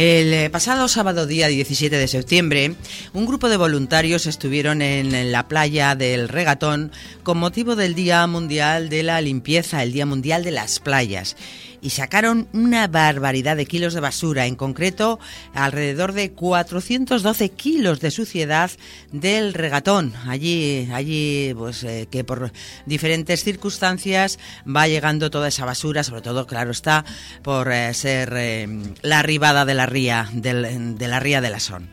El pasado sábado, día 17 de septiembre, un grupo de voluntarios estuvieron en la playa del Regatón con motivo del Día Mundial de la Limpieza, el Día Mundial de las Playas. Y sacaron una barbaridad de kilos de basura, en concreto alrededor de 412 kilos de suciedad del Regatón. Allí pues que por diferentes circunstancias va llegando toda esa basura, sobre todo, claro está, por ser la arribada de la ría de la Son.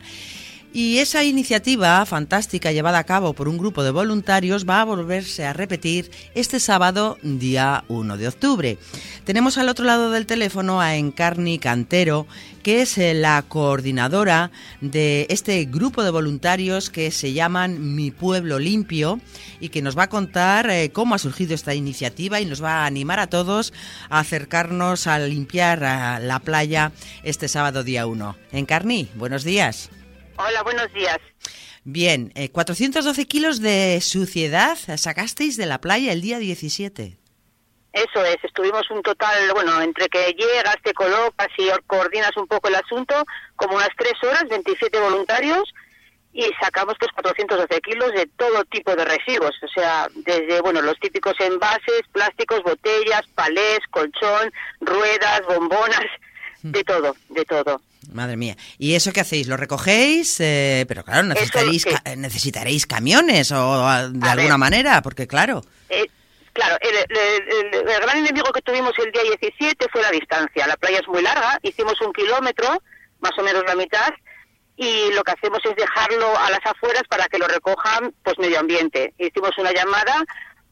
Y esa iniciativa fantástica llevada a cabo por un grupo de voluntarios va a volverse a repetir este sábado, día 1 de octubre. Tenemos al otro lado del teléfono a Encarni Cantero, que es la coordinadora de este grupo de voluntarios que se llaman Mi Pueblo Limpio y que nos va a contar cómo ha surgido esta iniciativa y nos va a animar a todos a acercarnos a limpiar la playa este sábado, día 1. Encarni, buenos días. Hola, buenos días. Bien, 412 kilos de suciedad sacasteis de la playa el día 17. Eso es, estuvimos un total, entre que llegas, te colocas y coordinas un poco el asunto, como unas 3 horas, 27 voluntarios, y sacamos pues 412 kilos de todo tipo de residuos, o sea, desde, los típicos envases, plásticos, botellas, palés, colchón, ruedas, bombonas, de todo. Madre mía. ¿Y eso qué hacéis? ¿Lo recogéis? Pero claro, necesitaréis camiones o de alguna manera, porque claro... Claro, el gran enemigo que tuvimos el día 17 fue la distancia. La playa es muy larga, hicimos 1 kilómetro, más o menos la mitad, y lo que hacemos es dejarlo a las afueras para que lo recojan pues medio ambiente. Hicimos una llamada,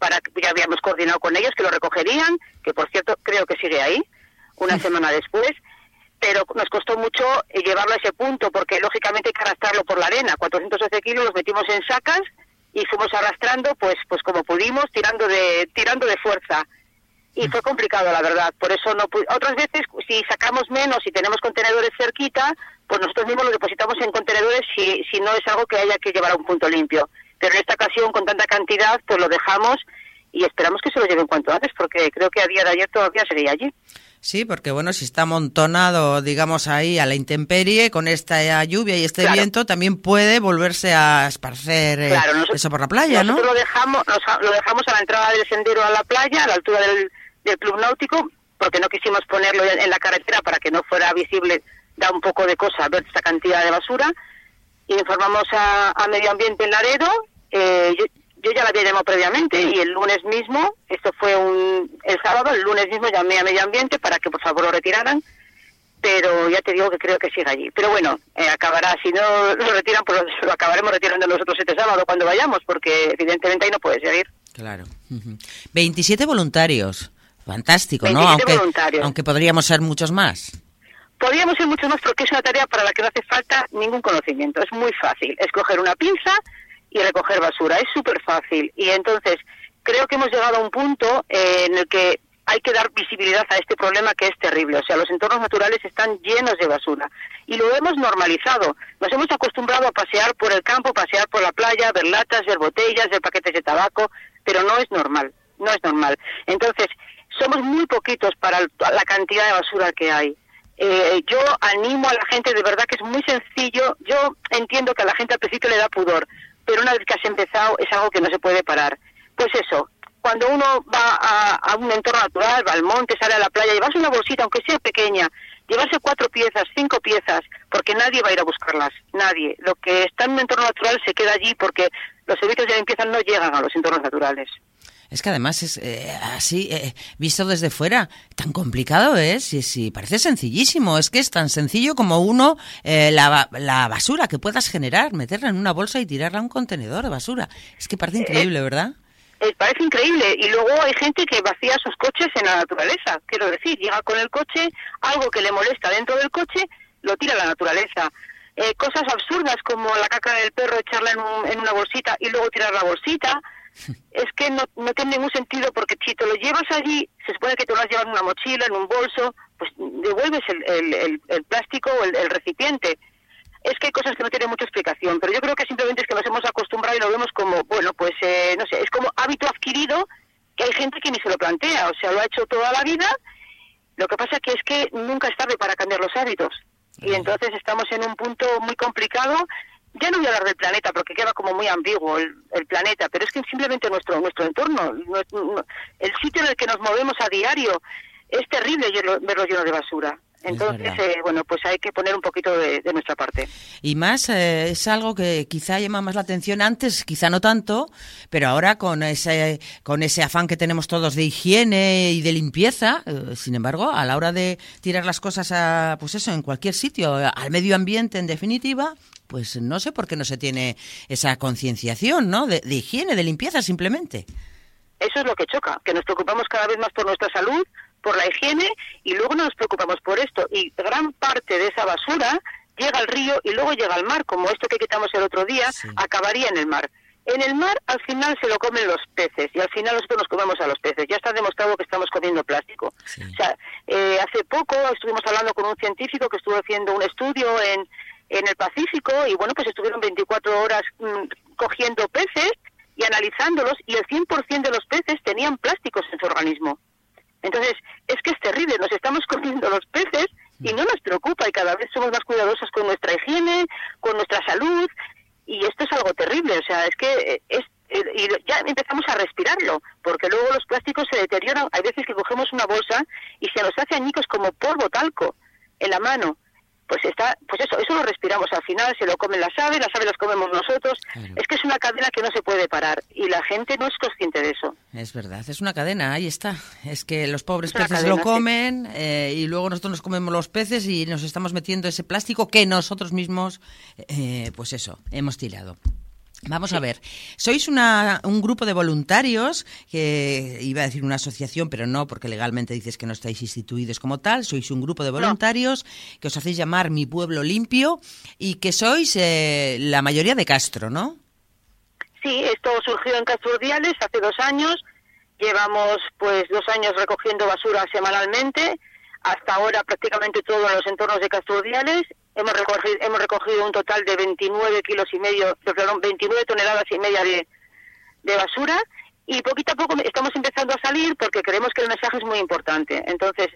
ya habíamos coordinado con ellos que lo recogerían, que por cierto creo que sigue ahí, una semana después, pero nos costó mucho llevarlo a ese punto, porque lógicamente hay que arrastrarlo por la arena. 412 kilos los metimos en sacas y fuimos arrastrando pues como pudimos, tirando de fuerza. Y fue complicado, la verdad. Por eso otras veces, si sacamos menos y tenemos contenedores cerquita, pues nosotros mismos lo depositamos en contenedores si no es algo que haya que llevar a un punto limpio. Pero en esta ocasión, con tanta cantidad, pues lo dejamos y esperamos que se lo lleven cuanto antes, porque creo que a día de ayer todavía seguía allí. Sí, porque si está amontonado, digamos, ahí a la intemperie, con esta lluvia y este viento, también puede volverse a esparcer eso por la playa, ¿no? Nosotros lo dejamos a la entrada del sendero a la playa, a la altura del club náutico, porque no quisimos ponerlo en la carretera para que no fuera visible, da un poco de cosa ver esta cantidad de basura, y informamos a Medio Ambiente en Laredo. Yo ya la había llamado previamente y el lunes mismo, esto fue el sábado, el lunes mismo llamé a Medio Ambiente para que por favor lo retiraran, pero ya te digo que creo que sigue allí. Pero acabará, si no lo retiran, pues lo acabaremos retirando nosotros este sábado cuando vayamos, porque evidentemente ahí no puede seguir. Claro. 27 voluntarios, fantástico, 27 ¿no? Voluntarios. Aunque podríamos ser muchos más. Podríamos ser muchos más porque es una tarea para la que no hace falta ningún conocimiento, es muy fácil, es coger una pinza y recoger basura, es súper fácil. Y entonces creo que hemos llegado a un punto en el que hay que dar visibilidad a este problema que es terrible. O sea, los entornos naturales están llenos de basura y lo hemos normalizado. Nos hemos acostumbrado a pasear por el campo, pasear por la playa, ver latas, ver botellas, ver paquetes de tabaco, pero no es normal. Entonces, somos muy poquitos para la cantidad de basura que hay. Yo animo a la gente, de verdad que es muy sencillo. Yo entiendo que a la gente al principio le da pudor, pero una vez que has empezado es algo que no se puede parar. Pues eso, cuando uno va a un entorno natural, va al monte, sale a la playa, llevarse una bolsita, aunque sea pequeña, llevarse 4 piezas, 5 piezas, porque nadie va a ir a buscarlas, nadie. Lo que está en un entorno natural se queda allí porque los servicios de limpieza no llegan a los entornos naturales. Es que además es así, visto desde fuera, tan complicado es, sí, parece sencillísimo. Es que es tan sencillo como la basura que puedas generar, meterla en una bolsa y tirarla a un contenedor de basura. Es que parece increíble, ¿verdad? Parece increíble. Y luego hay gente que vacía sus coches en la naturaleza. Quiero decir, llega con el coche, algo que le molesta dentro del coche, lo tira a la naturaleza. Cosas absurdas como la caca del perro, echarla en una bolsita y luego tirar la bolsita. Es que no tiene ningún sentido, porque si te lo llevas allí, se supone que te lo vas a llevar en una mochila, en un bolso, pues devuelves el plástico o el recipiente. Es que hay cosas que no tienen mucha explicación, pero yo creo que simplemente es que nos hemos acostumbrado y lo vemos como, no sé, es como hábito adquirido, que hay gente que ni se lo plantea, o sea, lo ha hecho toda la vida. Lo que pasa que es que nunca es tarde para cambiar los hábitos. Y entonces estamos en un punto muy complicado. Ya no voy a hablar del planeta porque queda como muy ambiguo el planeta, pero es que simplemente nuestro entorno, el sitio en el que nos movemos a diario, es terrible verlo lleno de basura. Entonces, bueno, pues hay que poner un poquito de nuestra parte. Y más, es algo que quizá llama más la atención antes, quizá no tanto, pero ahora con ese afán que tenemos todos de higiene y de limpieza, sin embargo, a la hora de tirar las cosas pues eso, en cualquier sitio, al medio ambiente en definitiva, pues no sé por qué no se tiene esa concienciación, ¿no? De higiene, de limpieza simplemente. Eso es lo que choca, que nos preocupamos cada vez más por nuestra salud, por la higiene, y luego no nos preocupamos por esto. Y gran parte de esa basura llega al río y luego llega al mar, como esto que quitamos el otro día, acabaría en el mar. En el mar, al final, se lo comen los peces, y al final nosotros nos comemos a los peces. Ya está demostrado que estamos comiendo plástico. Sí. O sea, hace poco estuvimos hablando con un científico que estuvo haciendo un estudio en el Pacífico, y bueno, pues estuvieron 24 horas cogiendo peces y analizándolos, y el 100% de los peces tenían plásticos en su organismo. Entonces, es que es terrible, nos estamos comiendo los peces y no nos preocupa, y cada vez somos más cuidadosos con nuestra higiene, con nuestra salud, y esto es algo terrible. O sea, es que y ya empezamos a respirarlo, porque luego los plásticos se deterioran. Hay veces que cogemos una bolsa y se nos hace añicos como polvo, talco en la mano. Pues eso lo respiramos. Al final se lo comen las aves las comemos nosotros. Claro. Es que es una cadena que no se puede parar, y la gente no es consciente de eso. Es verdad, es una cadena, ahí está. Es que los pobres peces lo comen, y luego nosotros nos comemos los peces y nos estamos metiendo ese plástico que nosotros mismos, pues eso, hemos tirado. Vamos a ver, sois un grupo de voluntarios, que iba a decir una asociación, pero no, porque legalmente dices que no estáis instituidos como tal. Sois un grupo de voluntarios que os hacéis llamar Mi Pueblo Limpio, y que sois la mayoría de Castro, ¿no? Sí, esto surgió en Castro Urdiales hace 2 años. Llevamos pues 2 años recogiendo basura semanalmente. Hasta ahora prácticamente todo en los entornos de Castro Urdiales. Hemos recogido un total de 29 toneladas y media de basura, y poquito a poco estamos empezando a salir porque creemos que el mensaje es muy importante. Entonces,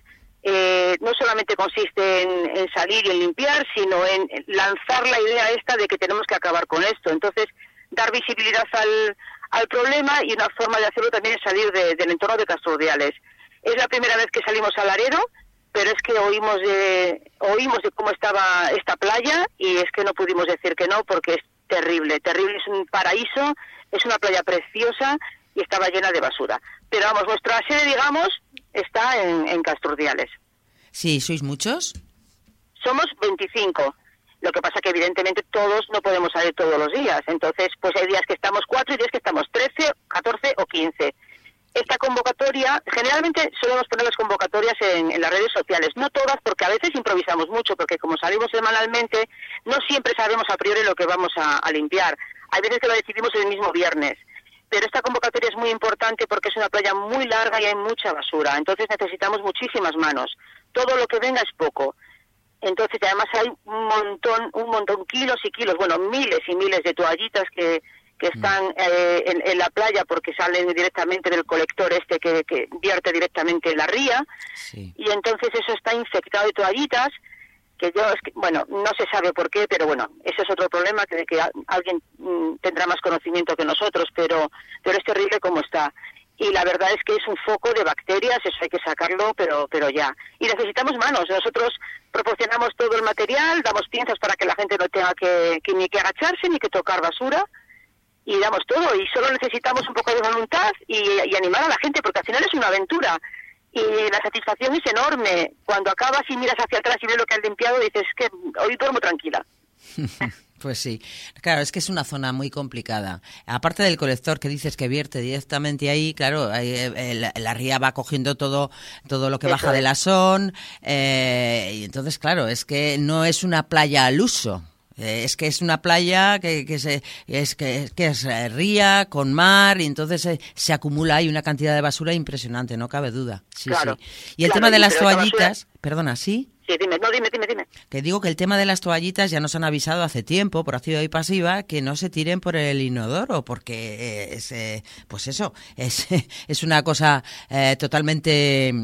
no solamente consiste en salir y en limpiar, sino en lanzar la idea esta de que tenemos que acabar con esto. Entonces, dar visibilidad al problema, y una forma de hacerlo también es salir del entorno de Castro Urdiales. Es la primera vez que salimos al Larero, pero es que oímos de cómo estaba esta playa, y es que no pudimos decir que no, porque es terrible, es un paraíso, es una playa preciosa y estaba llena de basura. Pero vamos, nuestra sede, digamos, está en Castro Urdiales. Sí, ¿sois muchos? Somos 25. Lo que pasa que evidentemente todos no podemos salir todos los días. Entonces, pues hay días que estamos 4 y días que estamos 13, 14 o 15. Esta convocatoria, generalmente solemos poner las convocatorias en las redes sociales, no todas, porque a veces improvisamos mucho, porque como salimos semanalmente, no siempre sabemos a priori lo que vamos a limpiar. Hay veces que lo decidimos el mismo viernes, pero esta convocatoria es muy importante porque es una playa muy larga y hay mucha basura, entonces necesitamos muchísimas manos. Todo lo que venga es poco. Entonces, además hay un montón, kilos y kilos, bueno, miles y miles de toallitas que están en la playa, porque salen directamente del colector que vierte directamente en la ría. Sí. Y entonces eso está infectado de toallitas, no se sabe por qué, pero bueno, ese es otro problema, que alguien tendrá más conocimiento que nosotros, pero es terrible como está. Y la verdad es que es un foco de bacterias, eso hay que sacarlo, pero ya. Y necesitamos manos. Nosotros proporcionamos todo el material, damos pinzas para que la gente no tenga que ni que agacharse ni que tocar basura, y damos todo, y solo necesitamos un poco de voluntad y animar a la gente, porque al final es una aventura, y la satisfacción es enorme. Cuando acabas y miras hacia atrás y ves lo que has limpiado, dices que hoy duermo tranquila. Pues sí, claro, es que es una zona muy complicada. Aparte del colector que dices que vierte directamente ahí, claro, la ría va cogiendo todo lo que baja del Asón, y entonces, claro, es que no es una playa al uso. Es que es una playa que es ría con mar, y entonces se acumula ahí una cantidad de basura impresionante, no cabe duda. Sí, claro, sí. Y el tema de las toallitas, perdona, ¿sí? sí, dime. Que digo que el tema de las toallitas ya nos han avisado hace tiempo, por activa y pasiva, que no se tiren por el inodoro, porque pues eso, es una cosa totalmente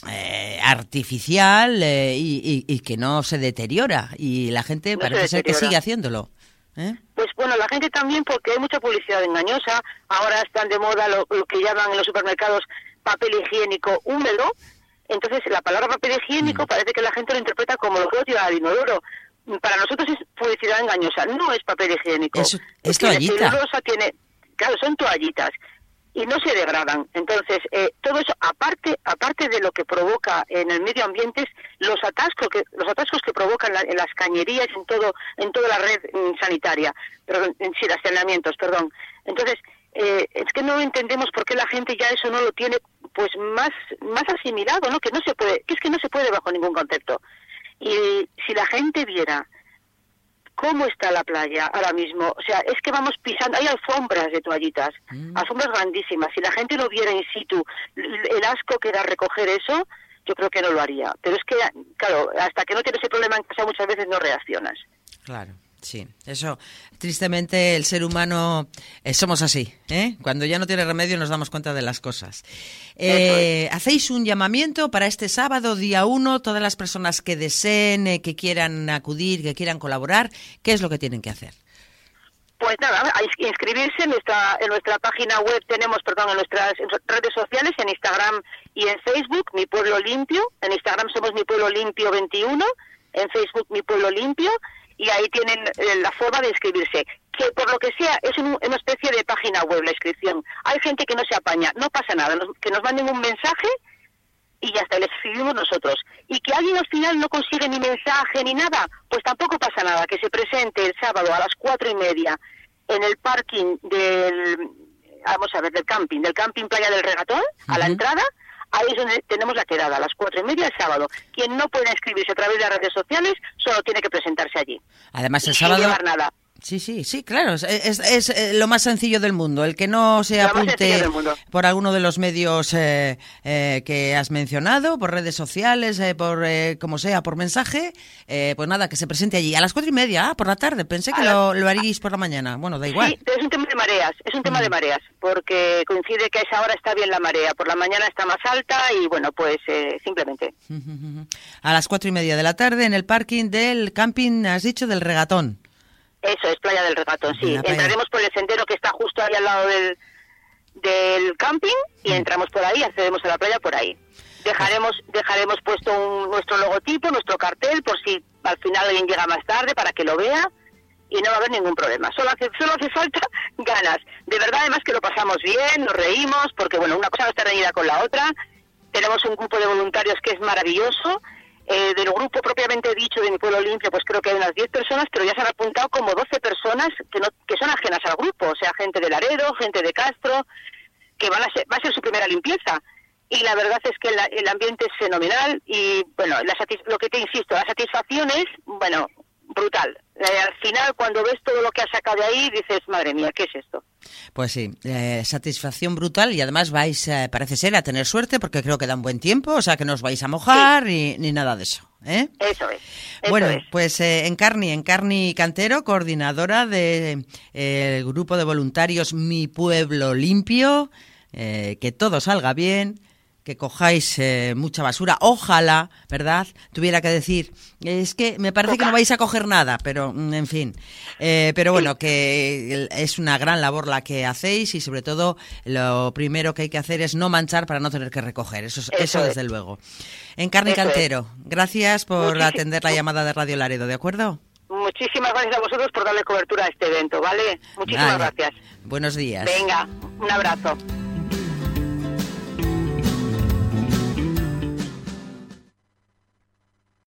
artificial y que no se deteriora. Y la gente parece ser que sigue haciéndolo. Pues bueno, la gente también, porque hay mucha publicidad engañosa. Ahora están de moda lo que llaman en los supermercados papel higiénico húmedo. Entonces, la palabra papel higiénico parece que la gente lo interpreta como lo que tirar al inodoro. Para nosotros es publicidad engañosa, no es papel higiénico. Es toallita. Claro, son toallitas y no se degradan. Entonces, todo eso, aparte de lo que provoca en el medio ambiente, los atascos que provocan en las cañerías, en toda la red sanitaria, las saneamientos, perdón. Entonces, es que no entendemos por qué la gente ya eso no lo tiene pues más asimilado, ¿no? Que es que no se puede bajo ningún concepto. Y si la gente viera cómo está la playa ahora mismo, o sea, es que vamos pisando, hay alfombras de toallitas, alfombras grandísimas. Si la gente lo viera in situ, el asco que da recoger eso, yo creo que no lo haría. Pero es que, claro, hasta que no tienes ese problema en casa muchas veces no reaccionas. Claro. Sí, eso, tristemente el ser humano somos así, ¿eh? Cuando ya no tiene remedio nos damos cuenta de las cosas. Hacéis un llamamiento para este sábado, día 1, todas las personas que deseen, que quieran acudir, que quieran colaborar, ¿qué es lo que tienen que hacer? Pues nada, hay que inscribirse en nuestra página web, en nuestras redes sociales, en Instagram y en Facebook, Mi Pueblo Limpio. En Instagram somos Mi Pueblo Limpio 21, en Facebook Mi Pueblo Limpio. Y ahí tienen la forma de inscribirse, que por lo que sea es una especie de página web la inscripción. Hay gente que no se apaña, no pasa nada, que nos manden un mensaje y ya está, les escribimos nosotros. Y que alguien al final no consigue ni mensaje ni nada, pues tampoco pasa nada, que se presente el sábado a las 4:30 en el parking del camping Playa del Regatón, a la entrada. Ahí es donde tenemos la quedada, a las 4:30 el sábado. Quien no pueda inscribirse a través de las redes sociales, solo tiene que presentarse allí. Además, el sábado... Sin llevar nada. Sí, claro, es lo más sencillo del mundo. El que no se apunte por alguno de los medios que has mencionado, por redes sociales, por como sea, por mensaje, pues nada, que se presente allí. A las 4:30, por la tarde. Pensé que lo haríais por la mañana. Bueno, da igual. Sí, pero es un tema de mareas, porque coincide que a esa hora está bien la marea. Por la mañana está más alta y bueno, pues simplemente. A las 4:30 de la tarde en el parking del camping, has dicho, del Regatón. Eso es, Playa del Regatón, sí. Entraremos por el sendero que está justo ahí al lado del camping y entramos por ahí, accedemos a la playa por ahí. Dejaremos puesto nuestro logotipo, nuestro cartel, por si al final alguien llega más tarde para que lo vea y no va a haber ningún problema. Solo hace falta ganas. De verdad, además que lo pasamos bien, nos reímos, porque bueno, una cosa no está reñida con la otra. Tenemos un grupo de voluntarios que es maravilloso. Del grupo propiamente dicho de Mi Pueblo Limpio, pues creo que hay unas 10 personas, pero ya se han apuntado como 12 personas que son ajenas al grupo, o sea, gente de Laredo, gente de Castro, que va a ser su primera limpieza. Y la verdad es que el ambiente es fenomenal y, bueno, lo que te insisto, la satisfacción es, bueno, brutal. Al final, cuando ves todo lo que has sacado de ahí, dices, madre mía, ¿qué es esto? Pues sí, satisfacción brutal y además vais, parece ser, a tener suerte porque creo que da un buen tiempo, o sea que no os vais a mojar ni nada de eso. Eso es. Bueno, pues Encarni Cantero, coordinadora del grupo de voluntarios Mi Pueblo Limpio, que todo salga bien, que cojáis mucha basura, ojalá, ¿verdad? Tuviera que decir, es que me parece que no vais a coger nada, pero en fin, pero bueno, que es una gran labor la que hacéis y sobre todo lo primero que hay que hacer es no manchar para no tener que recoger, eso desde luego. Encarni Cantero, gracias por atender la llamada de Radio Laredo, ¿de acuerdo? Muchísimas gracias a vosotros por darle cobertura a este evento, ¿vale? Muchísimas gracias. Buenos días. Venga, un abrazo.